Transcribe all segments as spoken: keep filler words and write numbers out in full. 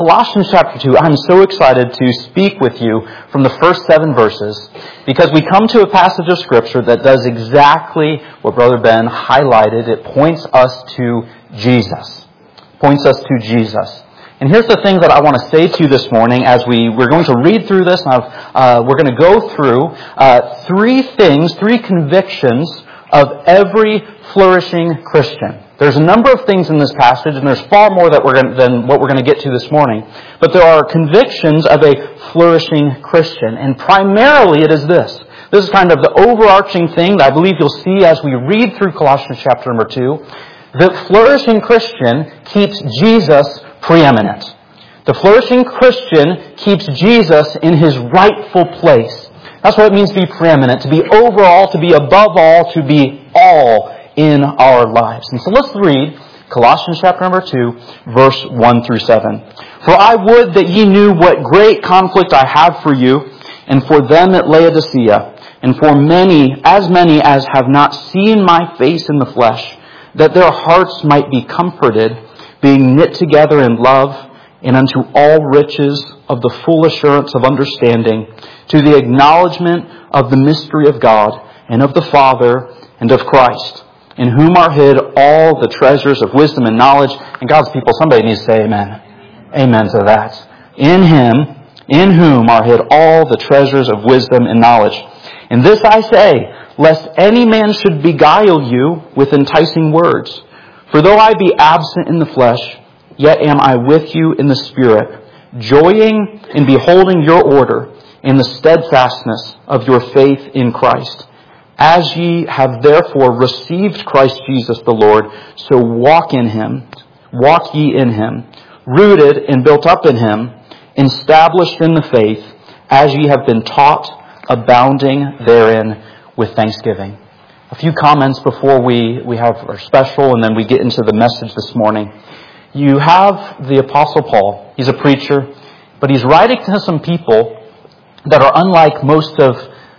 Colossians chapter two, I'm so excited to speak with you from the first seven verses because we come to a passage of Scripture that does exactly what Brother Ben highlighted. It points us to Jesus. Points us to Jesus. And here's the thing that I want to say to you this morning as we, we're going to read through this. And uh, we're going to go through uh, three things, three convictions of every flourishing Christian. There's a number of things in this passage, and there's far more that we're going, than what we're going to get to this morning. But there are convictions of a flourishing Christian. And primarily it is this. This is kind of the overarching thing that I believe you'll see as we read through Colossians chapter number two. The flourishing Christian keeps Jesus preeminent. The flourishing Christian keeps Jesus in His rightful place. That's what it means to be preeminent, to be overall, to be above all, to be all in our lives. And so let's read Colossians chapter number two, verse one through seven. For I would that ye knew what great conflict I have for you, and for them at Laodicea, and for many, as many as have not seen my face in the flesh, that their hearts might be comforted, being knit together in love, and unto all riches of the full assurance of understanding, to the acknowledgement of the mystery of God, and of the Father, and of Christ, in whom are hid all the treasures of wisdom and knowledge. And God's people, somebody needs to say amen. Amen to that. In Him, in whom are hid all the treasures of wisdom and knowledge. And this I say, lest any man should beguile you with enticing words. For though I be absent in the flesh, yet am I with you in the Spirit, joying in beholding your order in the steadfastness of your faith in Christ. As ye have therefore received Christ Jesus the Lord, so walk in Him, walk ye in Him, rooted and built up in Him, established in the faith, as ye have been taught, abounding therein with thanksgiving. A few comments before we, we have our special and then we get into the message this morning. You have the Apostle Paul. He's a preacher, but he's writing to some people that are unlike most of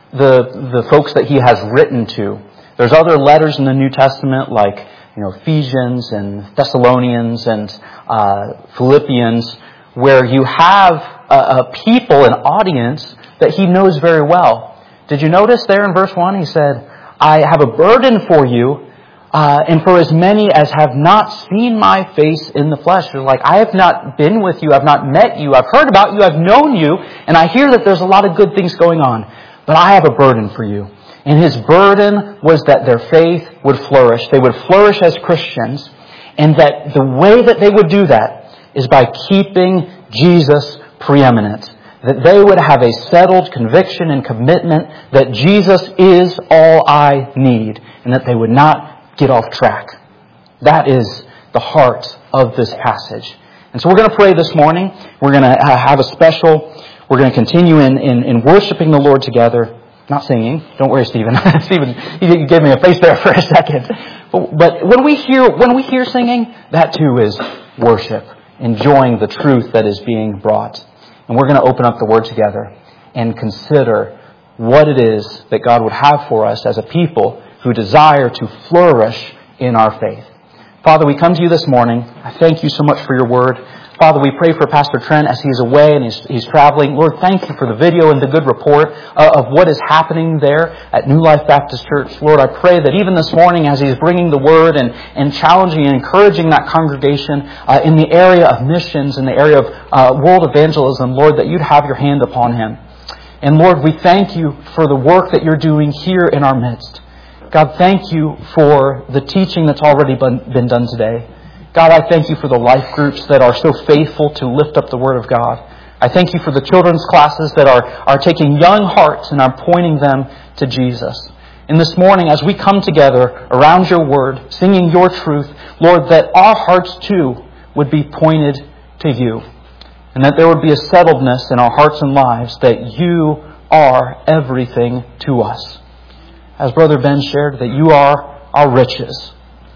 the the folks that he has written to. There's other letters in the New Testament like, you know, Ephesians and Thessalonians and uh, Philippians, where you have a, a people, an audience that he knows very well. Did you notice there in verse one, he said, I have a burden for you, uh, and for as many as have not seen my face in the flesh. They're like, I have not been with you, I've not met you, I've heard about you, I've known you, and I hear that there's a lot of good things going on. But I have a burden for you. And his burden was that their faith would flourish. They would flourish as Christians. And that the way that they would do that is by keeping Jesus preeminent. That they would have a settled conviction and commitment that Jesus is all I need. And that they would not get off track. That is the heart of this passage. And so we're going to pray this morning. We're going to have a special... We're going to continue in, in, in worshiping the Lord together. Not singing. Don't worry, Stephen. Stephen, you gave me a face there for a second. But, but when we hear when we hear singing, that too is worship, enjoying the truth that is being brought. And we're going to open up the Word together and consider what it is that God would have for us as a people who desire to flourish in our faith. Father, we come to you this morning. I thank you so much for your Word. Father, we pray for Pastor Trent as he's away and he's, he's traveling. Lord, thank you for the video and the good report uh, of what is happening there at New Life Baptist Church. Lord, I pray that even this morning as he's bringing the word and, and challenging and encouraging that congregation uh, in the area of missions, in the area of uh, world evangelism, Lord, that you'd have your hand upon him. And Lord, we thank you for the work that you're doing here in our midst. God, thank you for the teaching that's already been, been done today. God, I thank you for the life groups that are so faithful to lift up the Word of God. I thank you for the children's classes that are, are taking young hearts and are pointing them to Jesus. And this morning, as we come together around your Word, singing your truth, Lord, that our hearts too would be pointed to you. And that there would be a settledness in our hearts and lives that you are everything to us. As Brother Ben shared, that you are our riches.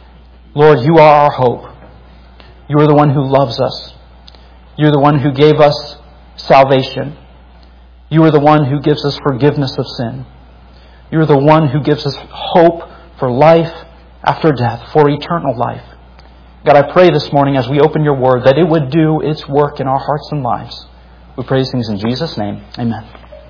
Lord, you are our hope. You are the one who loves us. You're the one who gave us salvation. You are the one who gives us forgiveness of sin. You are the one who gives us hope for life after death, for eternal life. God, I pray this morning as we open your word that it would do its work in our hearts and lives. We pray these things in Jesus' name. Amen.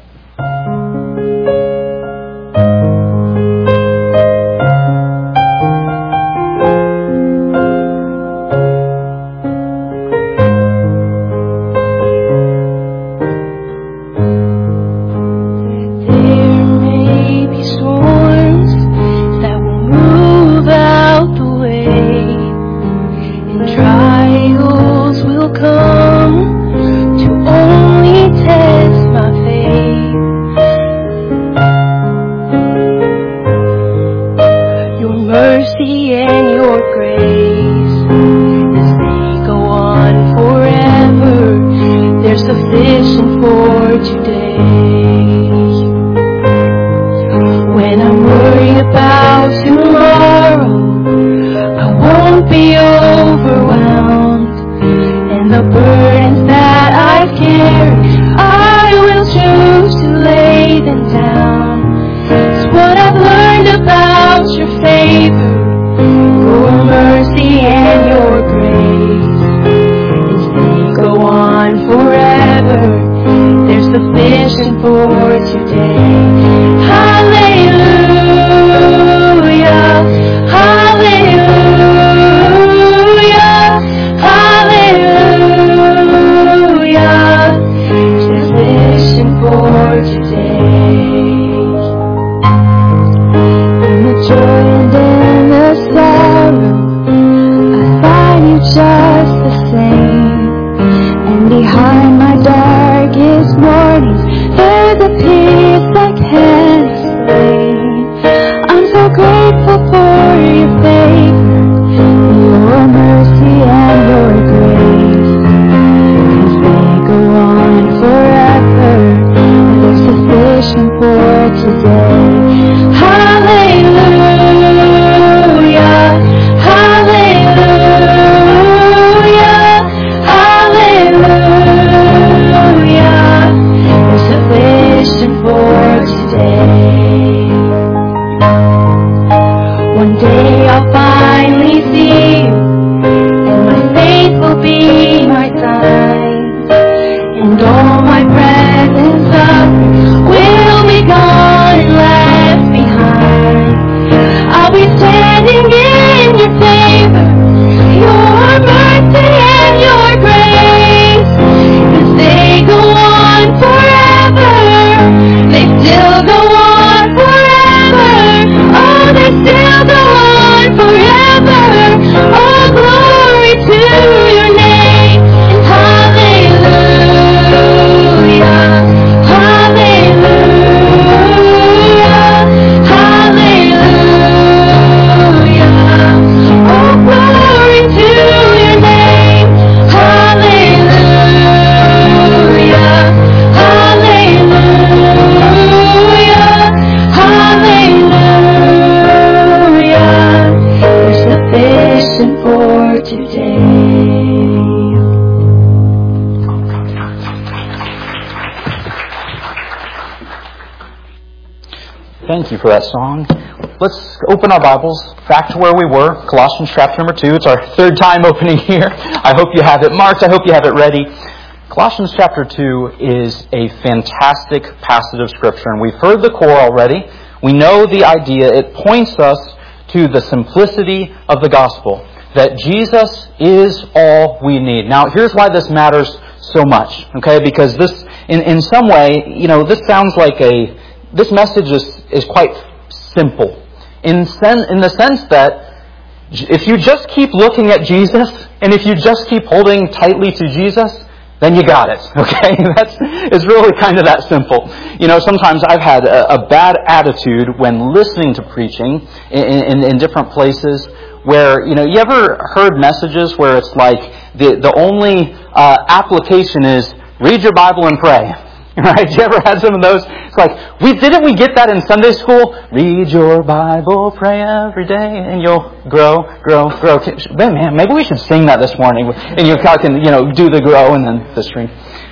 Thank you for that song. Let's open our Bibles back to where we were, Colossians chapter number two. It's our third time opening here. I hope you have it marked. I hope you have it ready. Colossians chapter two is a fantastic passage of Scripture, and we've heard the core already. We know the idea. It points us to the simplicity of the gospel, that Jesus is all we need. Now, here's why this matters so much, okay? Because this, in, in some way, you know, this sounds like a, this message is, is quite simple. In, sen, in the sense that if you just keep looking at Jesus, and if you just keep holding tightly to Jesus, then you got it, okay? That's, it's really kind of that simple. You know, sometimes I've had a, a bad attitude when listening to preaching in, in, in different places where, you know, you ever heard messages where it's like the, the only uh, application is read your Bible and pray? Right? You ever had some of those? It's like, we didn't we get that in Sunday school? Read your Bible, pray every day, and you'll grow, grow, grow. Man, maybe we should sing that this morning. And you can, you know, do the grow and then the string.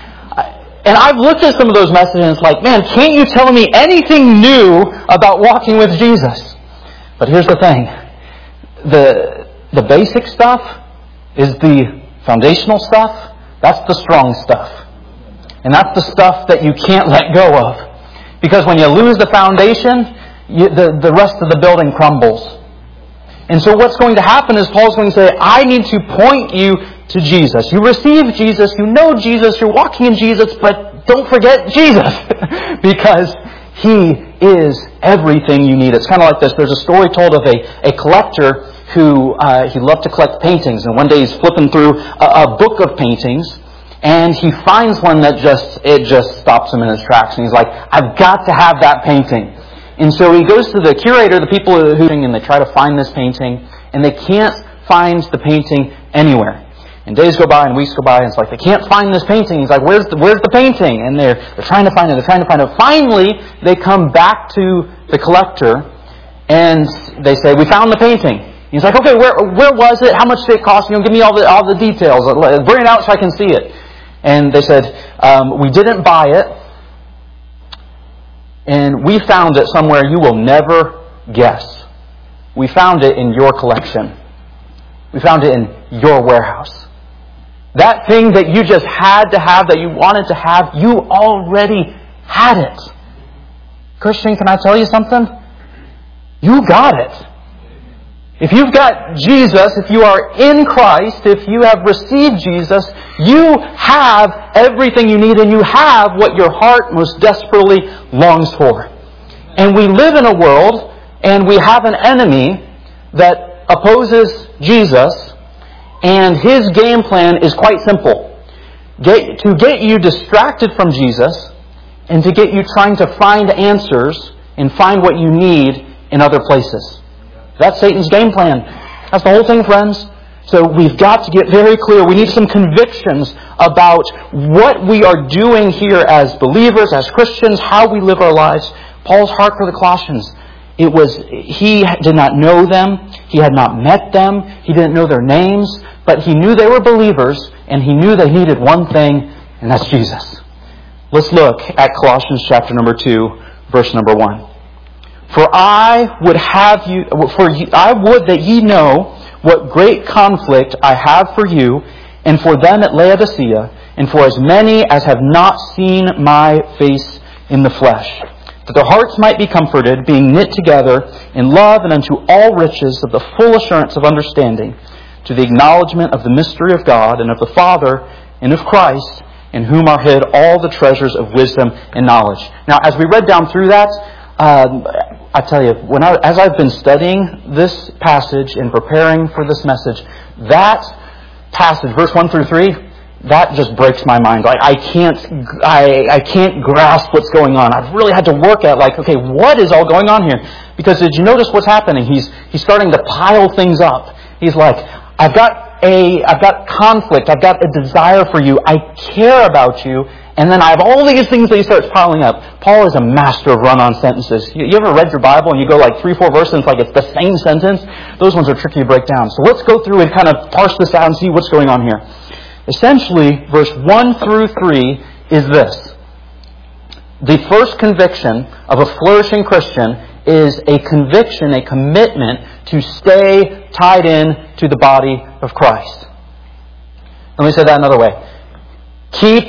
And I've looked at some of those messages and it's like, man, can't you tell me anything new about walking with Jesus? But here's the thing. The, the basic stuff, is the foundational stuff. That's the strong stuff. And that's the stuff that you can't let go of. Because when you lose the foundation, you, the, the rest of the building crumbles. And so what's going to happen is Paul's going to say, I need to point you to Jesus. You receive Jesus, you know Jesus, you're walking in Jesus, but don't forget Jesus. Because He is everything you need. It's kind of like this. There's a story told of a, a collector who uh, he loved to collect paintings. And one day he's flipping through a, a book of paintings. And he finds one that just, it just stops him in his tracks. And he's like, I've got to have that painting. And so he goes to the curator, the people who, and they try to find this painting. And they can't find the painting anywhere. And days go by and weeks go by, and it's like, they can't find this painting. He's like, where's the, where's the painting? And they're, they're trying to find it, they're trying to find it. Finally, they come back to the collector, and they say, we found the painting. He's like, okay, where where was it? How much did it cost? You know, give me all the all the details. Bring it out so I can see it. And they said, um, we didn't buy it, and we found it somewhere you will never guess. We found it in your collection. We found it in your warehouse. That thing that you just had to have, that you wanted to have, you already had it. Christian, can I tell you something? You got it. If you've got Jesus, if you are in Christ, if you have received Jesus, you have everything you need, and you have what your heart most desperately longs for. And we live in a world, and we have an enemy that opposes Jesus, and his game plan is quite simple. Get, to get you distracted from Jesus, and to get you trying to find answers and find what you need in other places. That's Satan's game plan. That's the whole thing, friends. So we've got to get very clear. We need some convictions about what we are doing here as believers, as Christians, how we live our lives. Paul's heart for the Colossians, it was, he did not know them. He had not met them. He didn't know their names. But he knew they were believers, and he knew they needed one thing, and that's Jesus. Let's look at Colossians chapter number two, verse number one. For I would have you, for I would that ye know what great conflict I have for you, and for them at Laodicea, and for as many as have not seen my face in the flesh, that their hearts might be comforted, being knit together in love and unto all riches of the full assurance of understanding, to the acknowledgement of the mystery of God and of the Father and of Christ, in whom are hid all the treasures of wisdom and knowledge. Now, as we read down through that, um, I tell you, when I, as I've been studying this passage and preparing for this message, that passage, verse one through three, that just breaks my mind. Like I can't, I, I can't grasp what's going on. I've really had to work at like, okay, what is all going on here? Because did you notice what's happening? He's he's starting to pile things up. He's like, I've got a, I've got conflict. I've got a desire for you. I care about you. And then I have all these things that he starts piling up. Paul is a master of run-on sentences. You, you ever read your Bible and you go like three, four verses and it's like it's the same sentence? Those ones are tricky to break down. So let's go through and kind of parse this out and see what's going on here. Essentially, verse one through three is this. The first conviction of a flourishing Christian is a conviction, a commitment to stay tied in to the body of Christ. Let me say that another way. Keep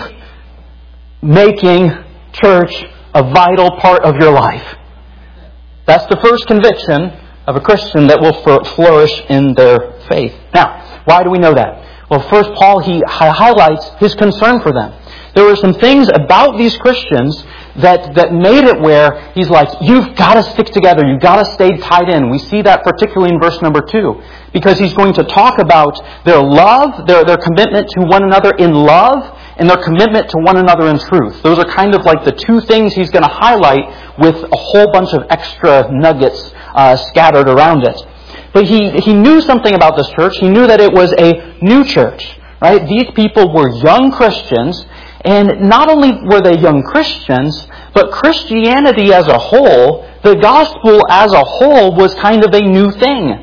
making church a vital part of your life. That's the first conviction of a Christian that will flourish in their faith. Now, why do we know that? Well, first, Paul, he highlights his concern for them. There were some things about these Christians that, that made it where he's like, you've got to stick together. You've got to stay tied in. We see that particularly in verse number two. Because he's going to talk about their love, their, their commitment to one another in love, and their commitment to one another in truth. Those are kind of like the two things he's going to highlight with a whole bunch of extra nuggets uh, scattered around it. But he, he knew something about this church. He knew that it was a new church. Right? These people were young Christians. And not only were they young Christians, but Christianity as a whole, the gospel as a whole, was kind of a new thing.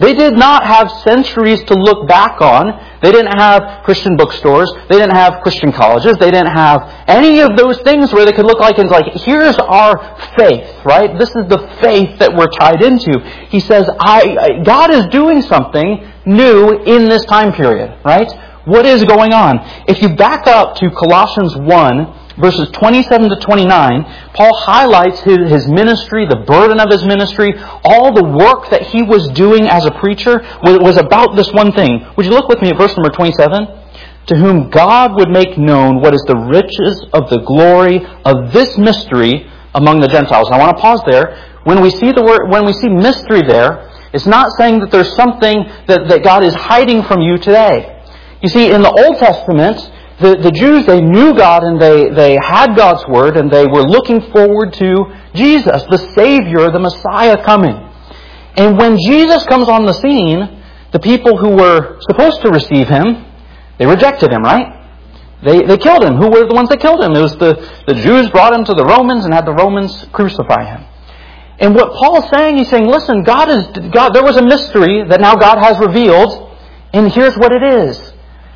They did not have centuries to look back on. They didn't have Christian bookstores. They didn't have Christian colleges. They didn't have any of those things where they could look like and like, here's our faith, right? This is the faith that we're tied into. He says, I, I God is doing something new in this time period, right? What is going on? If you back up to Colossians one, verses twenty-seven to twenty-nine, Paul highlights his, his ministry, the burden of his ministry, all the work that he was doing as a preacher was about this one thing. Would you look with me at verse number twenty-seven? To whom God would make known what is the riches of the glory of this mystery among the Gentiles. I want to pause there. When we see the word, when we see mystery there, it's not saying that there's something that, that God is hiding from you today. You see, in the Old Testament, The, the Jews, they knew God and they, they had God's Word and they were looking forward to Jesus, the Savior, the Messiah coming. And when Jesus comes on the scene, the people who were supposed to receive Him, they rejected Him, right? They, they killed Him. Who were the ones that killed Him? It was the, the Jews brought Him to the Romans and had the Romans crucify Him. And what Paul's saying, he's saying, listen, God is God. There was a mystery that now God has revealed, and here's what it is.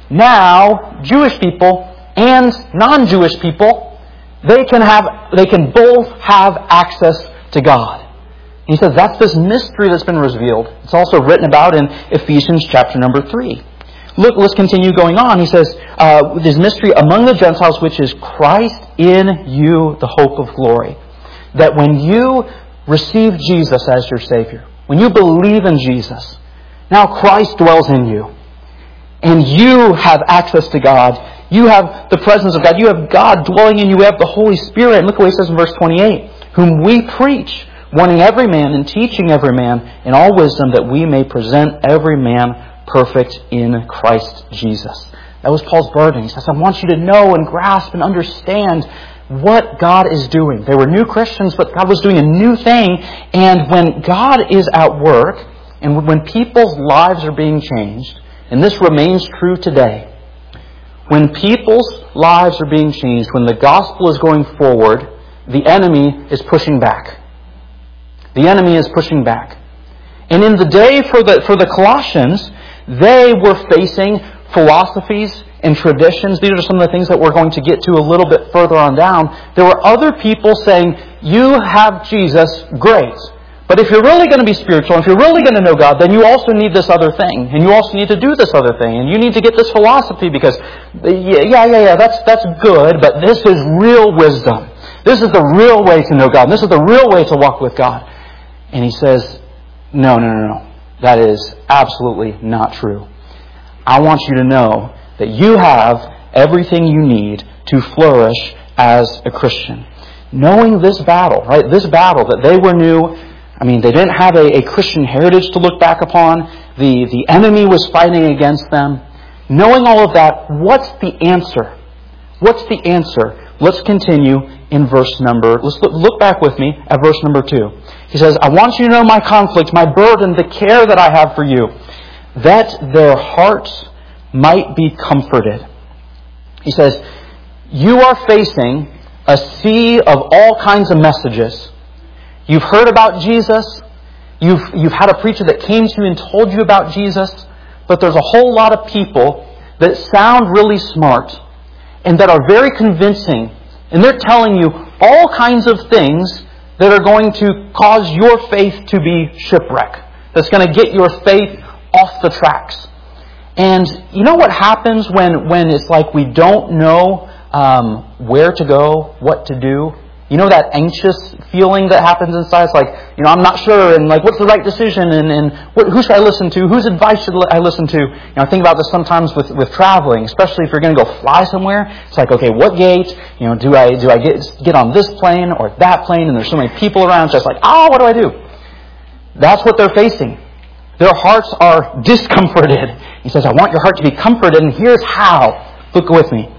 Now, Jewish people and non-Jewish people, they can have, they can both have access to God. He says that's this mystery that's been revealed. It's also written about in Ephesians chapter number three. Look, let's continue going on. He says, uh, this mystery among the Gentiles, which is Christ in you, the hope of glory. That when you receive Jesus as your Savior, when you believe in Jesus, now Christ dwells in you. And you have access to God. You have the presence of God. You have God dwelling in you. You have the Holy Spirit. And look what he says in verse twenty-eight. Whom we preach, warning every man and teaching every man in all wisdom, that we may present every man perfect in Christ Jesus. That was Paul's burden. He says, I want you to know and grasp and understand what God is doing. They were new Christians, but God was doing a new thing. And when God is at work, and when people's lives are being changed, and this remains true today. When people's lives are being changed, when the gospel is going forward, the enemy is pushing back. The enemy is pushing back. And in the day for the for the Colossians, they were facing philosophies and traditions. These are some of the things that we're going to get to a little bit further on down. There were other people saying, you have Jesus, great. But if you're really going to be spiritual, if you're really going to know God, then you also need this other thing. And you also need to do this other thing. And you need to get this philosophy because, yeah, yeah, yeah, that's that's good, but this is real wisdom. This is the real way to know God. And this is the real way to walk with God. And he says, no, no, no, no. That is absolutely not true. I want you to know that you have everything you need to flourish as a Christian. Knowing this battle, right? This battle that they were new. I mean, they didn't have a, a Christian heritage to look back upon. The, the enemy was fighting against them. Knowing all of that, what's the answer? What's the answer? Let's continue in verse number... Let's look, look back with me at verse number two. He says, I want you to know my conflict, my burden, the care that I have for you, that their hearts might be comforted. He says, you are facing a sea of all kinds of messages. You've heard about Jesus. You've, you've had a preacher that came to you and told you about Jesus. But there's a whole lot of people that sound really smart and that are very convincing. And they're telling you all kinds of things that are going to cause your faith to be shipwrecked. That's going to get your faith off the tracks. And you know what happens when, when it's like we don't know um, where to go, what to do? You know that anxious feeling that happens inside? It's like, you know, I'm not sure, and like, what's the right decision, and, and what, who should I listen to? Whose advice should I listen to? You know, I think about this sometimes with, with traveling, especially if you're going to go fly somewhere. It's like, okay, what gate? You know, do I do I get get on this plane or that plane? And there's so many people around. It's just like, oh, what do I do? That's what they're facing. Their hearts are discomforted. He says, I want your heart to be comforted, and here's how. Look with me.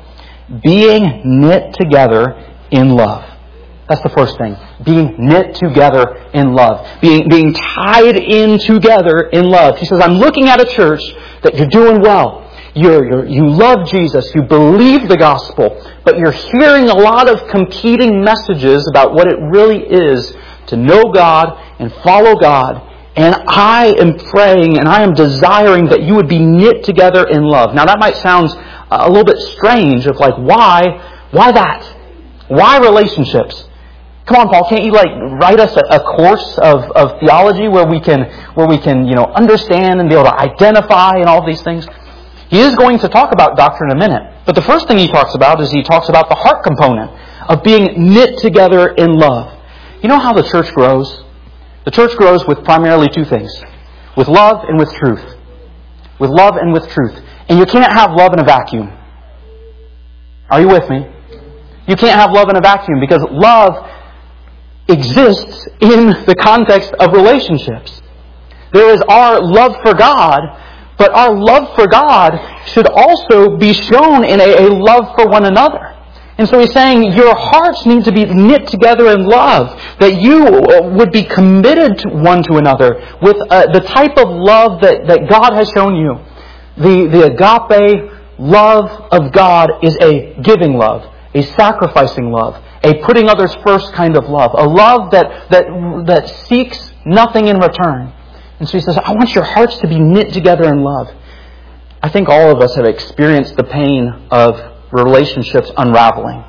Being knit together in love. That's the first thing. Being knit together in love. Being, being tied in together in love. He says, I'm looking at a church that you're doing well. You're, you're, you love Jesus. You believe the gospel. But you're hearing a lot of competing messages about what it really is to know God and follow God. And I am praying and I am desiring that you would be knit together in love. Now that might sound a little bit strange of like, why, why that? Why relationships? Come on, Paul, can't you like write us a, a course of, of theology where we can, where we can, you know, understand and be able to identify and all these things? He is going to talk about doctrine in a minute. But the first thing he talks about is he talks about the heart component of being knit together in love. You know how the church grows? The church grows with primarily two things. With love and with truth. With love and with truth. And you can't have love in a vacuum. Are you with me? You can't have love in a vacuum because love exists in the context of relationships. There is our love for God, but our love for God should also be shown in a, a love for one another. And so he's saying your hearts need to be knit together in love, that you would be committed to one to another with uh, the type of love that, that God has shown you. The, the agape love of God is a giving love, a sacrificing love, a putting others first kind of love, a love that, that, that seeks nothing in return. And so he says, I want your hearts to be knit together in love. I think all of us have experienced the pain of relationships unraveling.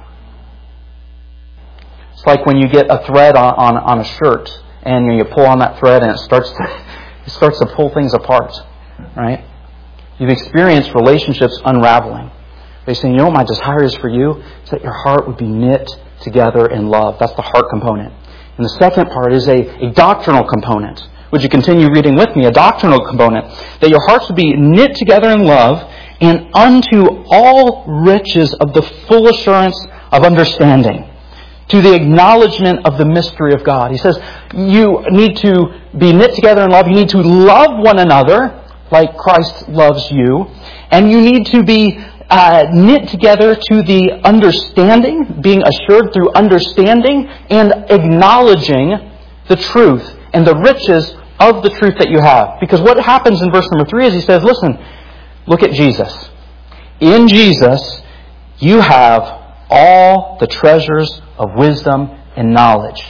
It's like when you get a thread on, on, on a shirt and you, know, you pull on that thread and it starts to it starts to pull things apart. Right? You've experienced relationships unraveling. They're saying, you know what my desire is for you? It's that your heart would be knit together in love. That's the heart component. And the second part is a, a doctrinal component. Would you continue reading with me? A doctrinal component. That your hearts would be knit together in love and unto all riches of the full assurance of understanding, to the acknowledgement of the mystery of God. He says you need to be knit together in love. You need to love one another like Christ loves you. And you need to be uh, knit together to the understanding, being assured through understanding and acknowledging the truth and the riches of the truth that you have. Because what happens in verse number three is he says, listen, look at Jesus. In Jesus, you have all the treasures of wisdom and knowledge.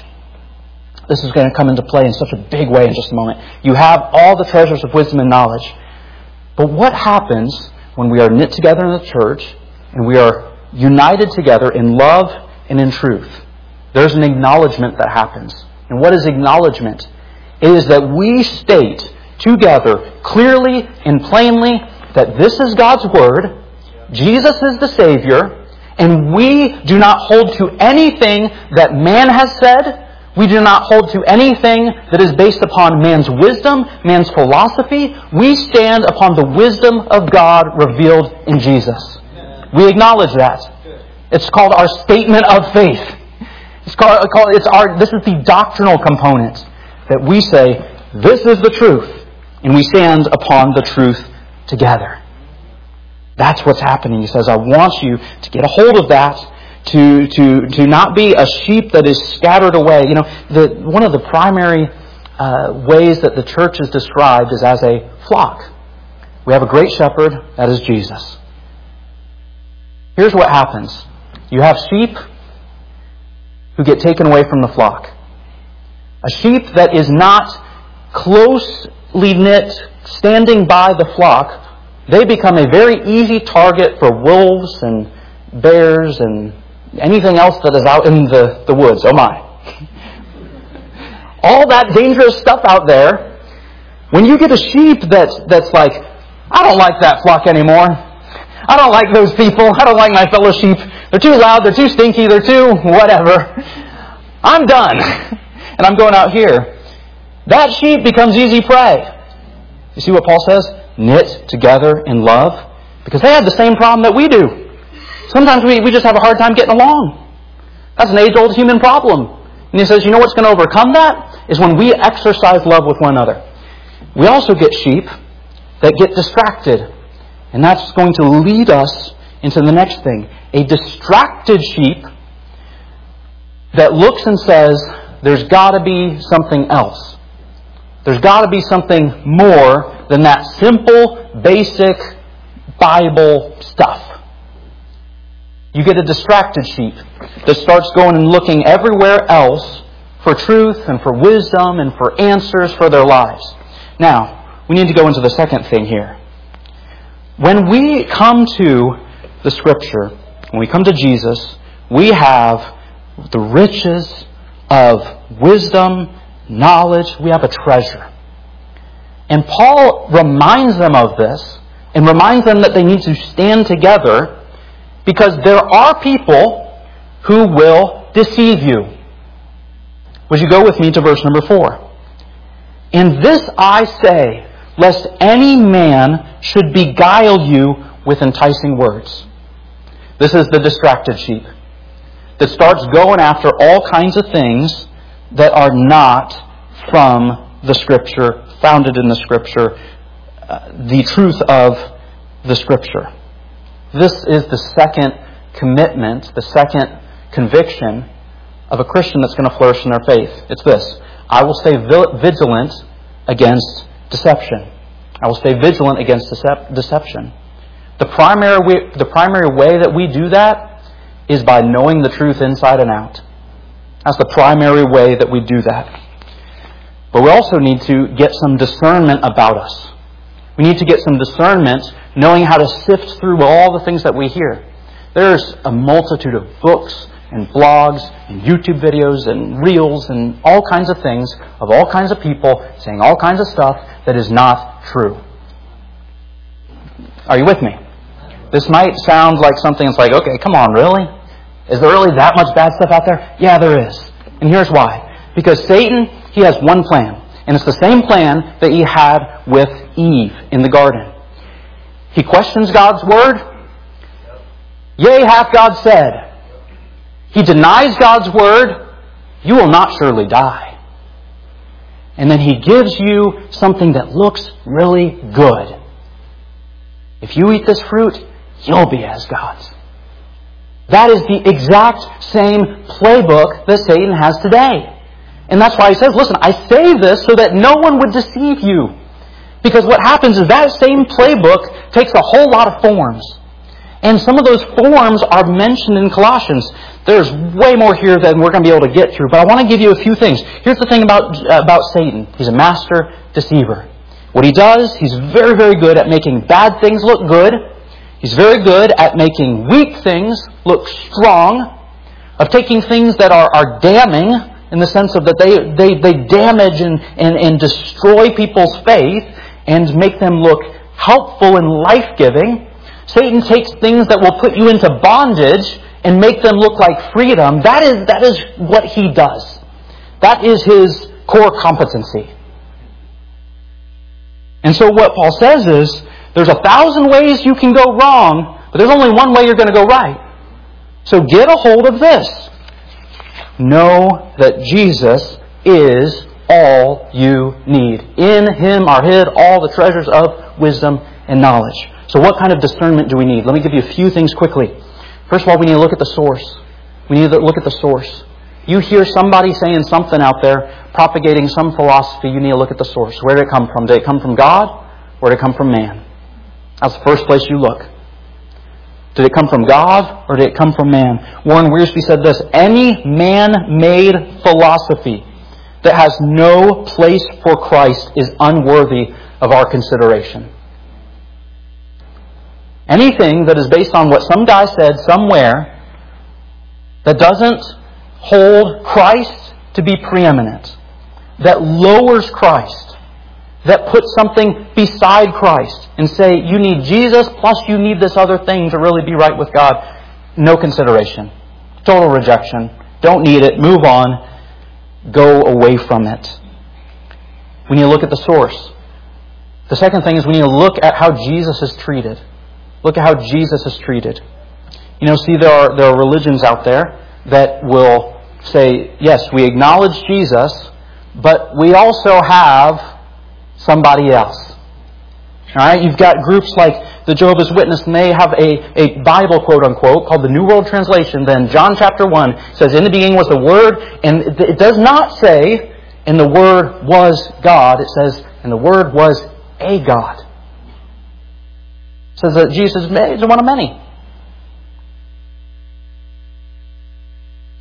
This is going to come into play in such a big way in just a moment. You have all the treasures of wisdom and knowledge. But what happens when we are knit together in the church and we are united together in love and in truth? There's an acknowledgement that happens. And what is acknowledgement? It is that we state together clearly and plainly that this is God's Word, Jesus is the Savior, and we do not hold to anything that man has said. We do not hold to anything that is based upon man's wisdom, man's philosophy. We stand upon the wisdom of God revealed in Jesus. We acknowledge that. It's called our statement of faith. It's called, it's our, this is the doctrinal component that we say, this is the truth, and we stand upon the truth together. That's what's happening. He says, I want you to get a hold of that, to to to not be a sheep that is scattered away. You know, the one of the primary uh, ways that the church is described is as a flock. We have a great shepherd, that is Jesus. Here's what happens. You have sheep who get taken away from the flock. A sheep that is not closely knit, standing by the flock, they become a very easy target for wolves and bears and anything else that is out in the, the woods. Oh my. All that dangerous stuff out there. When you get a sheep that's, that's like, I don't like that flock anymore. I don't like those people. I don't like my fellow sheep. They're too loud. They're too stinky. They're too whatever. I'm done. And I'm going out here. That sheep becomes easy prey. You see what Paul says? Knit together in love. Because they have the same problem that we do. Sometimes we, we just have a hard time getting along. That's an age-old human problem. And he says, you know what's going to overcome that? Is when we exercise love with one another. We also get sheep that get distracted. And that's going to lead us into the next thing. A distracted sheep that looks and says, there's got to be something else. There's got to be something more than that simple, basic Bible stuff. You get a distracted sheep that starts going and looking everywhere else for truth and for wisdom and for answers for their lives. Now, we need to go into the second thing here. When we come to the Scripture, when we come to Jesus, we have the riches of wisdom, knowledge. We have a treasure. And Paul reminds them of this and reminds them that they need to stand together because there are people who will deceive you. Would you go with me to verse number four? And this I say, lest any man should beguile you with enticing words. This is the distracted sheep that starts going after all kinds of things that are not from the Scripture, founded in the Scripture, uh, the truth of the Scripture. This is the second commitment, the second conviction of a Christian that's going to flourish in their faith. It's this: I will stay vigilant against deception. I will stay vigilant against decep- deception. The primary way, the primary way that we do that is by knowing the truth inside and out. That's the primary way that we do that. But we also need to get some discernment about us. We need to get some discernment, knowing how to sift through all the things that we hear. There's a multitude of books and blogs and YouTube videos and reels and all kinds of things of all kinds of people saying all kinds of stuff that is not true. Are you with me? This might sound like something that's like, okay, come on, really? Is there really that much bad stuff out there? Yeah, there is. And here's why. Because Satan, he has one plan. And it's the same plan that he had with Eve in the garden. He questions God's word. Yea, hath God said. He denies God's word. You will not surely die. And then he gives you something that looks really good. If you eat this fruit, you'll be as gods. That is the exact same playbook that Satan has today. And that's why he says, listen, I say this so that no one would deceive you. Because what happens is that same playbook takes a whole lot of forms. And some of those forms are mentioned in Colossians. There's way more here than we're going to be able to get through. But I want to give you a few things. Here's the thing about, uh, about Satan. He's a master deceiver. What he does, he's very, very good at making bad things look good. He's very good at making weak things look strong. Of taking things that are, are damning, in the sense of that they, they, they damage and, and, and destroy people's faith and make them look helpful and life-giving. Satan takes things that will put you into bondage and make them look like freedom. That is, that is what he does. That is his core competency. And so what Paul says is, there's a thousand ways you can go wrong, but there's only one way you're going to go right. So get a hold of this. Know that Jesus is all you need. In Him are hid all the treasures of wisdom and knowledge. So what kind of discernment do we need? Let me give you a few things quickly. First of all, we need to look at the source. We need to look at the source. You hear somebody saying something out there, propagating some philosophy, you need to look at the source. Where did it come from? Did it come from God or did it come from man? That's the first place you look. Did it come from God or did it come from man? Warren Wiersbe said this: any man-made philosophy that has no place for Christ is unworthy of our consideration. Anything that is based on what some guy said somewhere that doesn't hold Christ to be preeminent, that lowers Christ, that puts something beside Christ and say, you need Jesus plus you need this other thing to really be right with God. No consideration. Total rejection. Don't need it. Move on. Go away from it. We need to look at the source. The second thing is we need to look at how Jesus is treated. Look at how Jesus is treated. You know, see, there are, there are religions out there that will say, yes, we acknowledge Jesus, but we also have somebody else. Alright, you've got groups like the Jehovah's Witness, and they have a, a Bible, quote unquote, called the New World Translation. Then John chapter one says, in the beginning was the Word, and it does not say, and the Word was God. It says, and the Word was a God. It says that Jesus is one of many.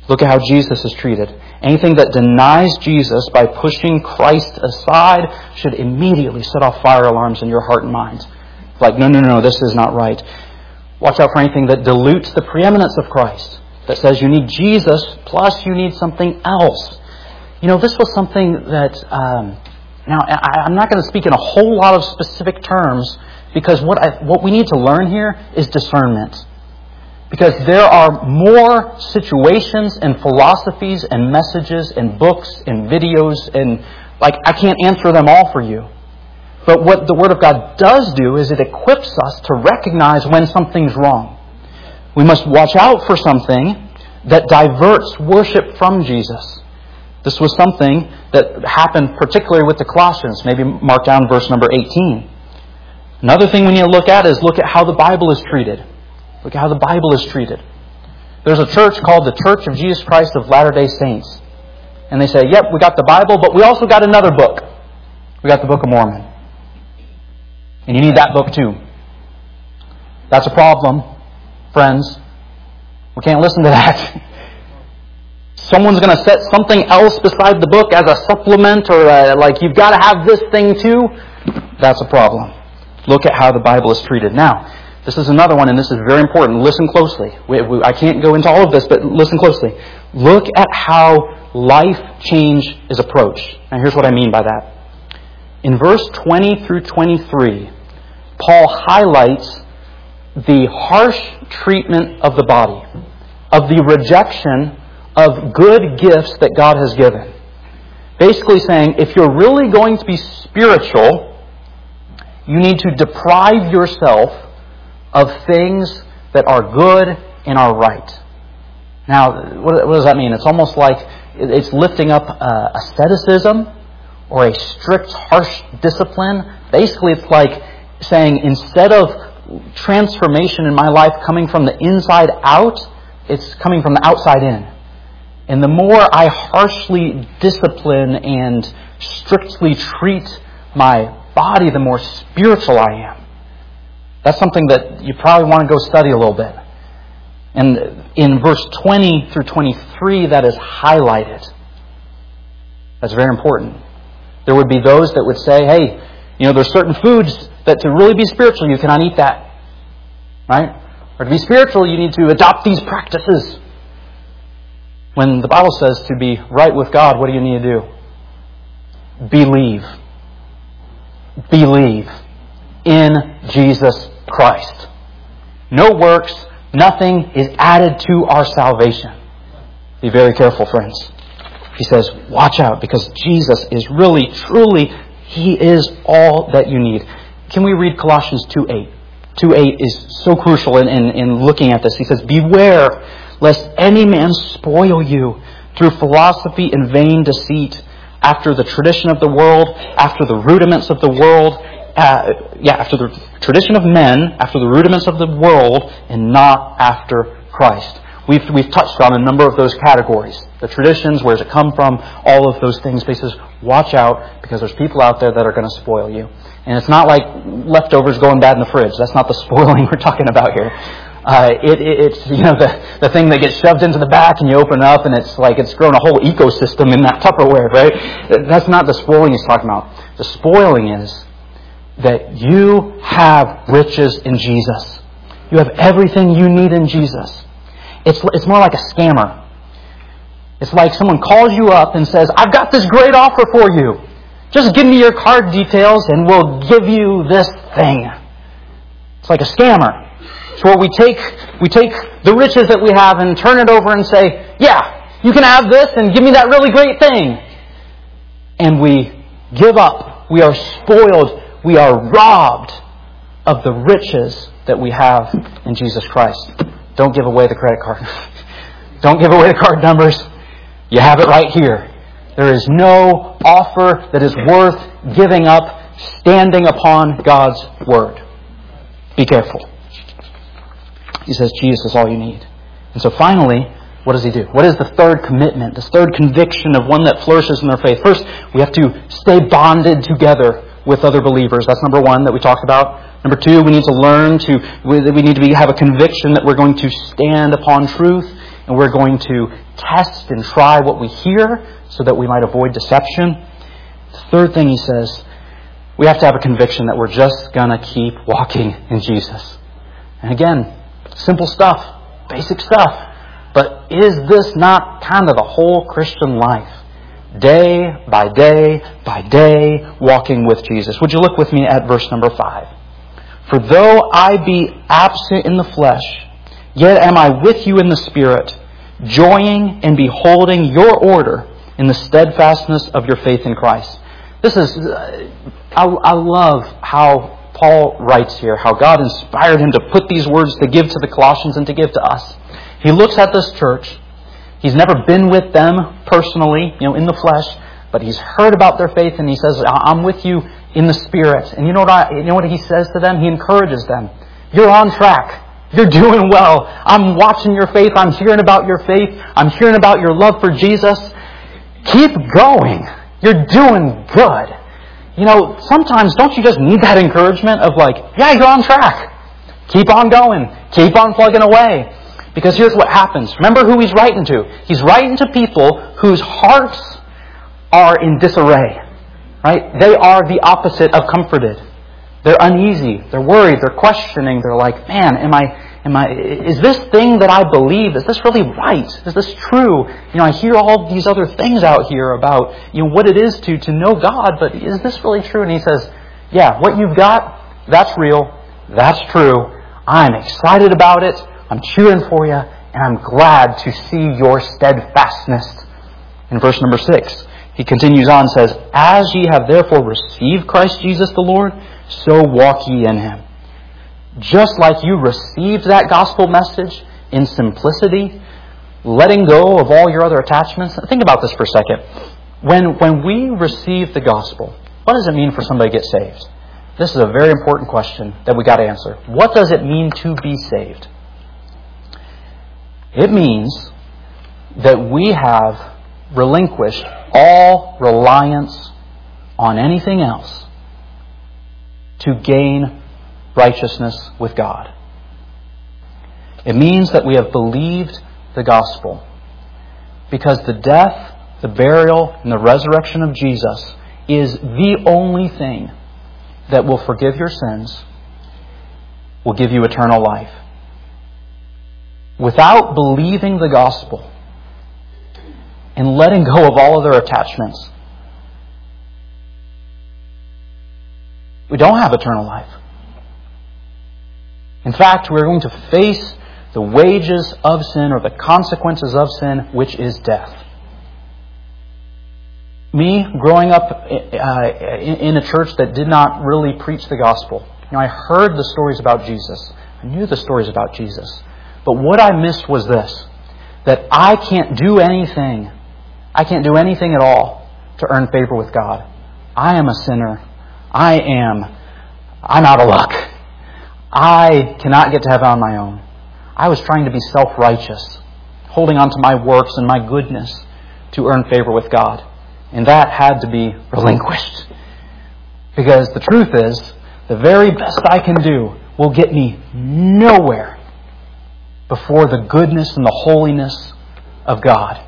Look at how Jesus is treated. Anything that denies Jesus by pushing Christ aside should immediately set off fire alarms in your heart and mind. Like, no, no, no, this is not right. Watch out for anything that dilutes the preeminence of Christ, that says you need Jesus plus you need something else. You know, this was something that, um, now I, I'm not going to speak in a whole lot of specific terms, because what I, what we need to learn here is discernment. Because there are more situations and philosophies and messages and books and videos and, like, I can't answer them all for you. But what the Word of God does do is it equips us to recognize when something's wrong. We must watch out for something that diverts worship from Jesus. This was something that happened particularly with the Colossians. Maybe mark down verse number eighteen. Another thing we need to look at is look at how the Bible is treated. Look at how the Bible is treated. There's a church called the Church of Jesus Christ of Latter-day Saints. And they say, yep, we got the Bible, but we also got another book. We got the Book of Mormon. And you need that book too. That's a problem, friends. We can't listen to that. Someone's going to set something else beside the book as a supplement, or a, like, you've got to have this thing too. That's a problem. Look at how the Bible is treated. Now, this is another one, and this is very important. Listen closely. We, we, I can't go into all of this, but listen closely. Look at how life change is approached. Now, here's what I mean by that. In verse twenty through twenty-three, Paul highlights the harsh treatment of the body, of the rejection of good gifts that God has given. Basically saying, if you're really going to be spiritual, you need to deprive yourself of things that are good and are right. Now, what does that mean? It's almost like it's lifting up uh, asceticism or a strict, harsh discipline. Basically, it's like saying, instead of transformation in my life coming from the inside out, it's coming from the outside in. And the more I harshly discipline and strictly treat my body, the more spiritual I am. That's something that you probably want to go study a little bit. And in verse twenty through twenty-three, that is highlighted. That's very important. There would be those that would say, hey, you know, there's certain foods that to really be spiritual, you cannot eat that. Right? Or to be spiritual, you need to adopt these practices. When the Bible says to be right with God, what do you need to do? Believe. Believe in Jesus Christ. No works, nothing is added to our salvation. Be very careful, friends. He says, watch out, because Jesus is really, truly, He is all that you need. Can we read Colossians two eight? two eight is so crucial in, in, in looking at this. He says, beware lest any man spoil you through philosophy and vain deceit, after the tradition of the world, after the rudiments of the world, uh, yeah, after the tradition of men, after the rudiments of the world, and not after Christ. We've we've touched on a number of those categories. The traditions, where does it come from, all of those things. But he says, watch out, because there's people out there that are going to spoil you. And it's not like leftovers going bad in the fridge. That's not the spoiling we're talking about here. Uh, it, it, it's, you know, the, the thing that gets shoved into the back and you open it up and it's like it's grown a whole ecosystem in that Tupperware, right? That's not the spoiling he's talking about. The spoiling is that you have riches in Jesus. You have everything you need in Jesus. It's, it's more like a scammer. It's like someone calls you up and says, I've got this great offer for you. Just give me your card details and we'll give you this thing. It's like a scammer. It's where we take we take the riches that we have and turn it over and say, yeah, you can have this and give me that really great thing. And we give up. We are spoiled. We are robbed of the riches that we have in Jesus Christ. Don't give away the credit card. Don't give away the card numbers. You have it right here. There is no offer that is worth giving up standing upon God's Word. Be careful. He says Jesus is all you need. And so finally, what does he do? What is the third commitment, this third conviction of one that flourishes in their faith? First, we have to stay bonded together with other believers. That's number one that we talked about. Number two, we need to learn to, we need to be, have a conviction that we're going to stand upon truth. And and we're going to test and try what we hear so that we might avoid deception. The third thing he says, we have to have a conviction that we're just going to keep walking in Jesus. And again, simple stuff, basic stuff. But is this not kind of the whole Christian life? Day by day by day, walking with Jesus. Would you look with me at verse number five? For though I be absent in the flesh, yet am I with you in the Spirit, joying and beholding your order in the steadfastness of your faith in Christ. This is, uh, I, I love how Paul writes here, how God inspired him to put these words to give to the Colossians and to give to us. He looks at this church. He's never been with them personally, you know, in the flesh, but he's heard about their faith and he says, I'm with you in the Spirit. And you know what I, you know what he says to them? He encourages them. You're on track. You're doing well. I'm watching your faith. I'm hearing about your faith. I'm hearing about your love for Jesus. Keep going. You're doing good. You know, sometimes don't you just need that encouragement of like, yeah, you're on track. Keep on going. Keep on plugging away. Because here's what happens. Remember who he's writing to. He's writing to people whose hearts are in disarray. Right? They are the opposite of comforted. They're uneasy. They're worried. They're questioning. They're like, man, am I, am I, is this thing that I believe, is this really right? Is this true? You know, I hear all these other things out here about, you know, what it is to, to know God, but is this really true? And he says, yeah, what you've got, that's real. That's true. I'm excited about it. I'm cheering for you. And I'm glad to see your steadfastness. In verse number six, he continues on and says, as ye have therefore received Christ Jesus the Lord, so walk ye in Him. Just like you received that gospel message in simplicity, letting go of all your other attachments. Think about this for a second. When, when we receive the gospel, what does it mean for somebody to get saved? This is a very important question that we got to answer. What does it mean to be saved? It means that we have relinquished all reliance on anything else to gain righteousness with God. It means that we have believed the gospel because the death, the burial, and the resurrection of Jesus is the only thing that will forgive your sins, will give you eternal life. Without believing the gospel and letting go of all other attachments, we don't have eternal life. In fact, we're going to face the wages of sin or the consequences of sin, which is death. Me, growing up uh, in a church that did not really preach the gospel, you know, I heard the stories about Jesus. I knew the stories about Jesus. But what I missed was this, that I can't do anything. I can't do anything at all to earn favor with God. I am a sinner. I am, I'm out of luck. I cannot get to heaven on my own. I was trying to be self-righteous, holding on to my works and my goodness to earn favor with God. And that had to be relinquished. Because the truth is, the very best I can do will get me nowhere before the goodness and the holiness of God.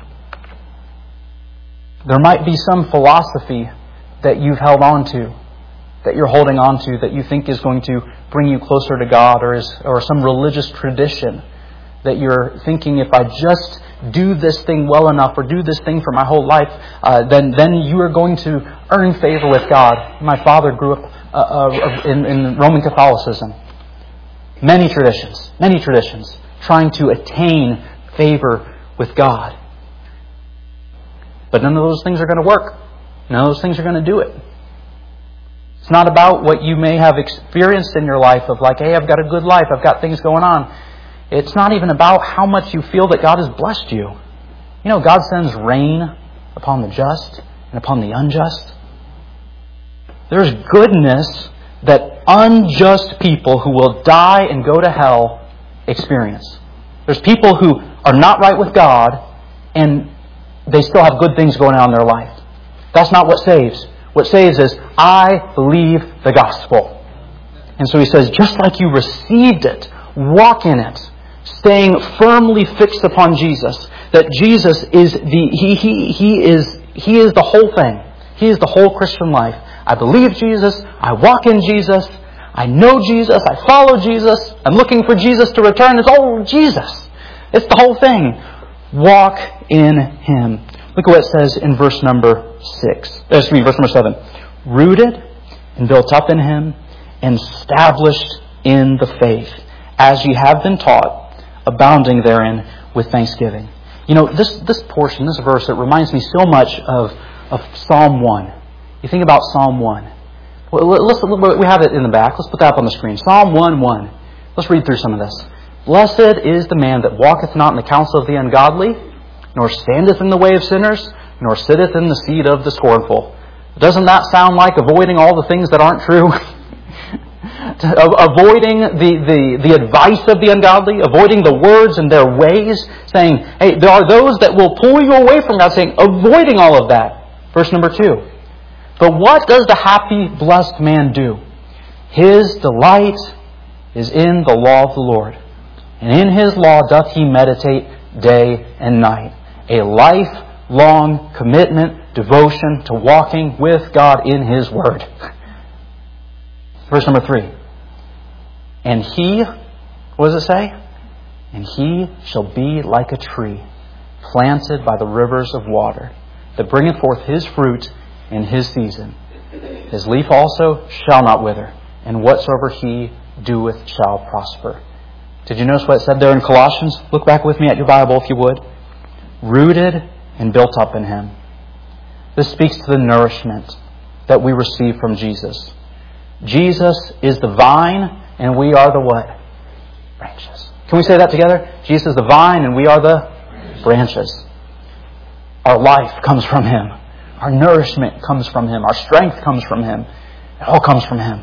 There might be some philosophy that you've held on to, that you're holding on to, that you think is going to bring you closer to God, or is, or some religious tradition that you're thinking, if I just do this thing well enough or do this thing for my whole life, uh, then then you are going to earn favor with God. My father grew up uh, uh, in, in Roman Catholicism. Many traditions, many traditions, trying to attain favor with God. But none of those things are going to work. None of those things are going to do it. It's not about what you may have experienced in your life of like, hey, I've got a good life, I've got things going on. It's not even about how much you feel that God has blessed you. You know, God sends rain upon the just and upon the unjust. There's goodness that unjust people who will die and go to hell experience. There's people who are not right with God and they still have good things going on in their life. That's not what saves. What saves is, I believe the gospel. And so he says, just like you received it, walk in it. staying firmly fixed upon Jesus. That Jesus is the he he he is he is the whole thing. He is the whole Christian life. I believe Jesus. I walk in Jesus. I know Jesus. I follow Jesus. I'm looking for Jesus to return. It's all Jesus. It's the whole thing. Walk in Him. Look at what it says in verse number six. Excuse me, verse number seven. Rooted and built up in Him, and established in the faith, as ye have been taught, abounding therein with thanksgiving. You know, this this portion, this verse, it reminds me so much of, of Psalm one. You think about Psalm one. Well, let's, we have it in the back. Let's put that up on the screen. Psalm one one. Let's read through some of this. Blessed is the man that walketh not in the counsel of the ungodly, nor standeth in the way of sinners, nor sitteth in the seat of the scornful. Doesn't that sound like avoiding all the things that aren't true? Avoiding the, the, the advice of the ungodly, avoiding the words and their ways, saying, hey, there are those that will pull you away from God, saying, avoiding all of that. Verse number two. But what does the happy, blessed man do? His delight is in the law of the Lord, and in His law doth he meditate day and night. A lifelong commitment, devotion to walking with God in His Word. Verse number three. And he, what does it say? And he shall be like a tree planted by the rivers of water, that bringeth forth his fruit in his season. His leaf also shall not wither, and whatsoever he doeth shall prosper. Did you notice what it said there in Colossians? Look back with me at your Bible if you would. Rooted and built up in Him. This speaks to the nourishment that we receive from Jesus. Jesus is the vine, and we are the what? Branches. Can we say that together? Jesus is the vine, and we are the branches. Our life comes from Him. Our nourishment comes from Him. Our strength comes from Him. It all comes from Him.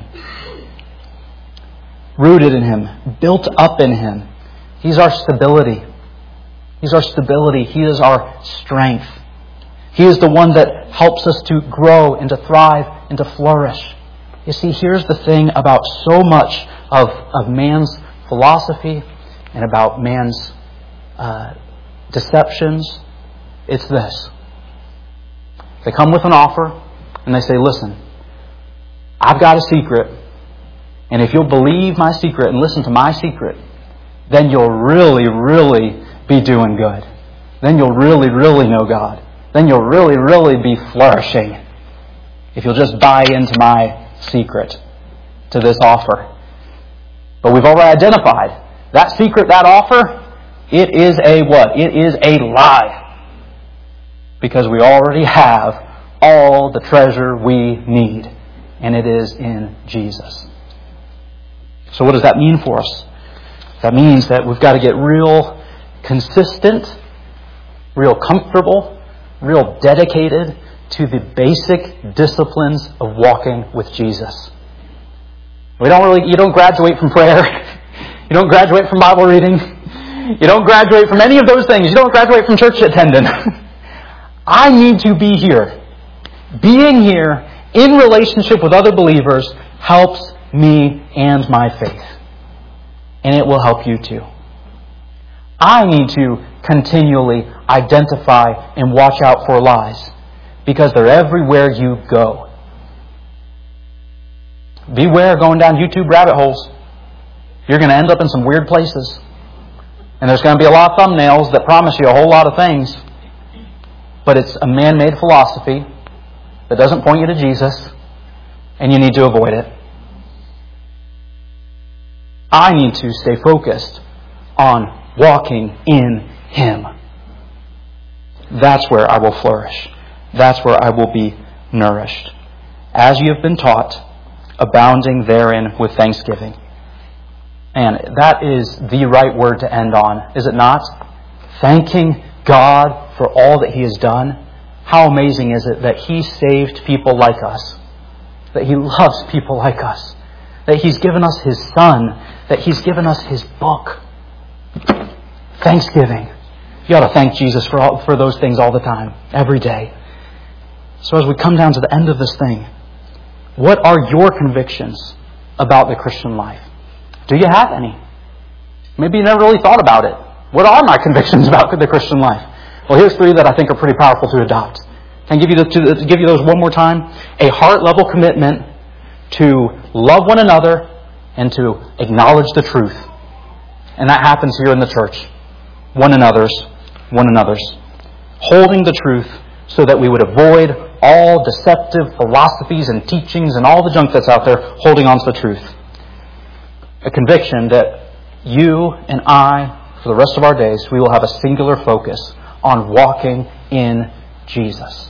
Rooted in Him. Built up in Him. He's our stability. He's our stability. He is our strength. He is the one that helps us to grow and to thrive and to flourish. You see, here's the thing about so much of, of man's philosophy and about man's uh, deceptions. It's this. They come with an offer and they say, listen, I've got a secret, and if you'll believe my secret and listen to my secret, then you'll really, really be doing good. Then you'll really, really know God. Then you'll really, really be flourishing if you'll just buy into my secret, to this offer. But we've already identified that secret, that offer, it is a what? It is a lie. Because we already have all the treasure we need, and it is in Jesus. So what does that mean for us? That means that we've got to get real consistent, real comfortable, real dedicated to the basic disciplines of walking with Jesus. We don't really, you don't graduate from prayer. You don't graduate from Bible reading. You don't graduate from any of those things. You don't graduate from church attendance. I need to be here. Being here in relationship with other believers helps me and my faith. And it will help you too. I need to continually identify and watch out for lies, because they're everywhere you go. Beware going down YouTube rabbit holes. You're going to end up in some weird places. And there's going to be a lot of thumbnails that promise you a whole lot of things. But it's a man-made philosophy that doesn't point you to Jesus, and you need to avoid it. I need to stay focused on walking in Him. That's where I will flourish. That's where I will be nourished. As you have been taught, abounding therein with thanksgiving. And that is the right word to end on, is it not? Thanking God for all that He has done. How amazing is it that He saved people like us? That He loves people like us? That He's given us His Son? That He's given us His book? Thanksgiving. You ought to thank Jesus for all, for those things all the time, every day. So as we come down to the end of this thing, what are your convictions about the Christian life? Do you have any? Maybe you never really thought about it. What are my convictions about the Christian life? Well, here's three that I think are pretty powerful to adopt. Can I give you, the, to, give you those one more time? A heart-level commitment to love one another and to acknowledge the truth. And that happens here in the church. One another's, one another's. Holding the truth so that we would avoid all deceptive philosophies and teachings and all the junk that's out there, holding on to the truth. A conviction that you and I, for the rest of our days, we will have a singular focus on walking in Jesus.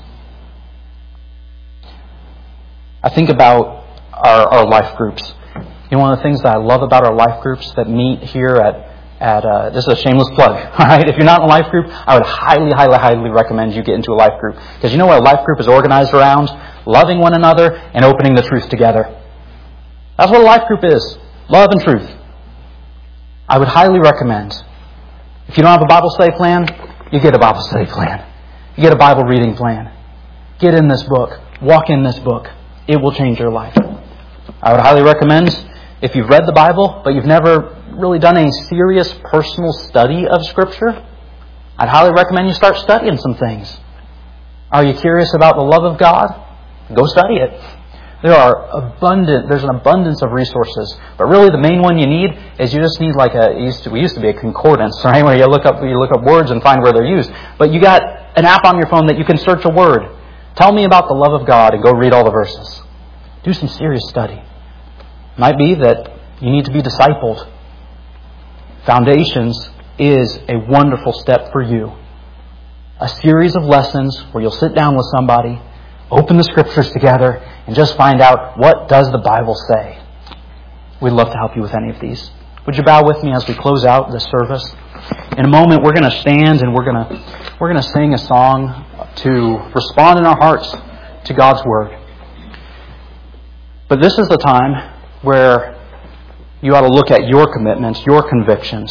I think about our, our life groups. You know, one of the things that I love about our life groups that meet here at, at uh, this is a shameless plug, all right? If you're not in a life group, I would highly, highly, highly recommend you get into a life group. Because you know what a life group is organized around? Loving one another and opening the truth together. That's what a life group is. Love and truth. I would highly recommend. If you don't have a Bible study plan, you get a Bible study plan. You get a Bible reading plan. Get in this book. Walk in this book. It will change your life. I would highly recommend, if you've read the Bible, but you've never really done any serious personal study of Scripture, I'd highly recommend you start studying some things. Are you curious about the love of God? Go study it. There are abundant, there's an abundance of resources. But really the main one you need is you just need like a, it used to, we used to be a concordance, right? Where you look up, you look up words and find where they're used. But you got an app on your phone that you can search a word. Tell me about the love of God and go read all the verses. Do some serious study. Might be that you need to be discipled. Foundations is a wonderful step for you. A series of lessons where you'll sit down with somebody, open the Scriptures together, and just find out, what does the Bible say? We'd love to help you with any of these. Would you bow with me as we close out this service? In a moment, we're going to stand and we're going to we're going to sing a song to respond in our hearts to God's Word. But this is the time where you ought to look at your commitments, your convictions,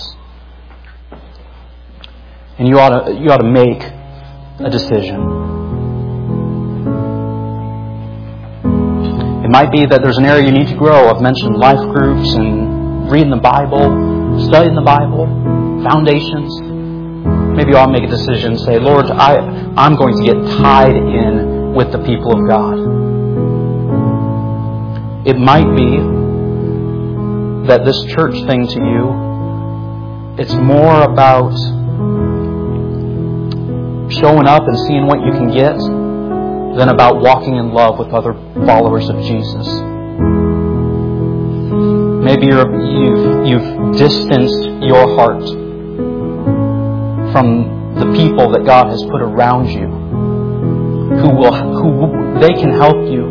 and you ought to you ought to make a decision. It might be that there's an area you need to grow. I've mentioned life groups and reading the Bible, studying the Bible, foundations. Maybe you ought to make a decision and say, Lord, I, I'm going to get tied in with the people of God. It might be that this church thing to you, it's more about showing up and seeing what you can get than about walking in love with other followers of Jesus. Maybe you're, you've, you've distanced your heart from the people that God has put around you, who will, who they can help you.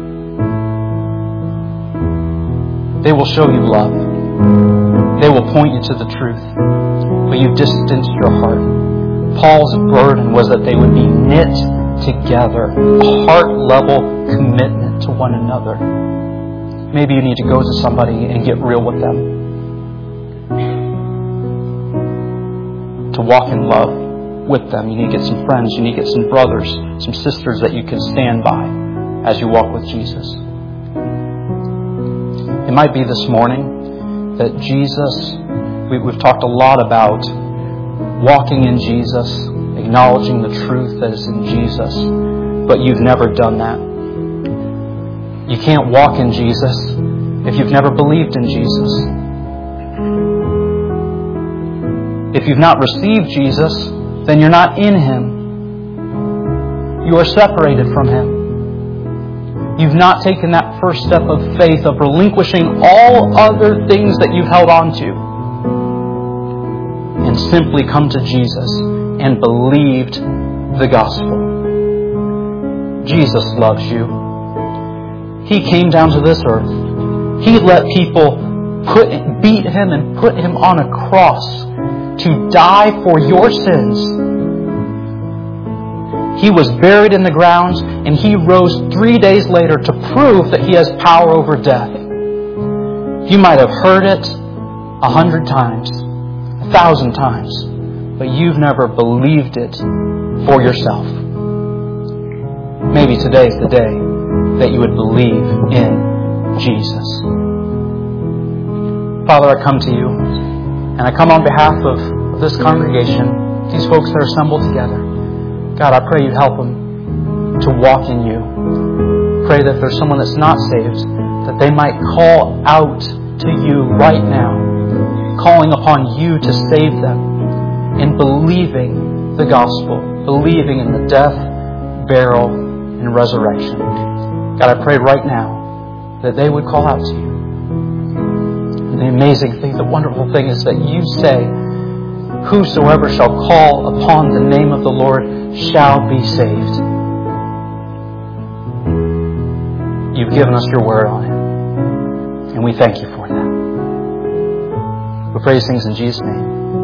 They will show you love. They will point you to the truth. But you've distanced your heart. Paul's burden was that they would be knit together, a heart-level commitment to one another. Maybe you need to go to somebody and get real with them. To walk in love with them, you need to get some friends, you need to get some brothers, some sisters that you can stand by as you walk with Jesus. It might be this morning that Jesus, we, we've talked a lot about walking in Jesus, acknowledging the truth that is in Jesus, but you've never done that. You can't walk in Jesus if you've never believed in Jesus. If you've not received Jesus, then you're not in Him. You are separated from Him. You've not taken that first step of faith of relinquishing all other things that you've held on to and simply come to Jesus and believed the gospel. Jesus loves you. He came down to this earth. He let people put, beat Him and put Him on a cross to die for your sins. He was buried in the ground and He rose three days later to prove that He has power over death. You might have heard it a hundred times, a thousand times, but you've never believed it for yourself. Maybe today is the day that you would believe in Jesus. Father, I come to You And I come on behalf of this congregation, these folks that are assembled together. God, I pray you help them to walk in you. Pray that if there's someone that's not saved, that they might call out to you right now, calling upon you to save them in believing the gospel, believing in the death, burial, and resurrection. God, I pray right now that they would call out to you. And the amazing thing, the wonderful thing is that you say, whosoever shall call upon the name of the Lord shall be saved. You've given us your word on it. And we thank you for that. We pray these things in Jesus' name.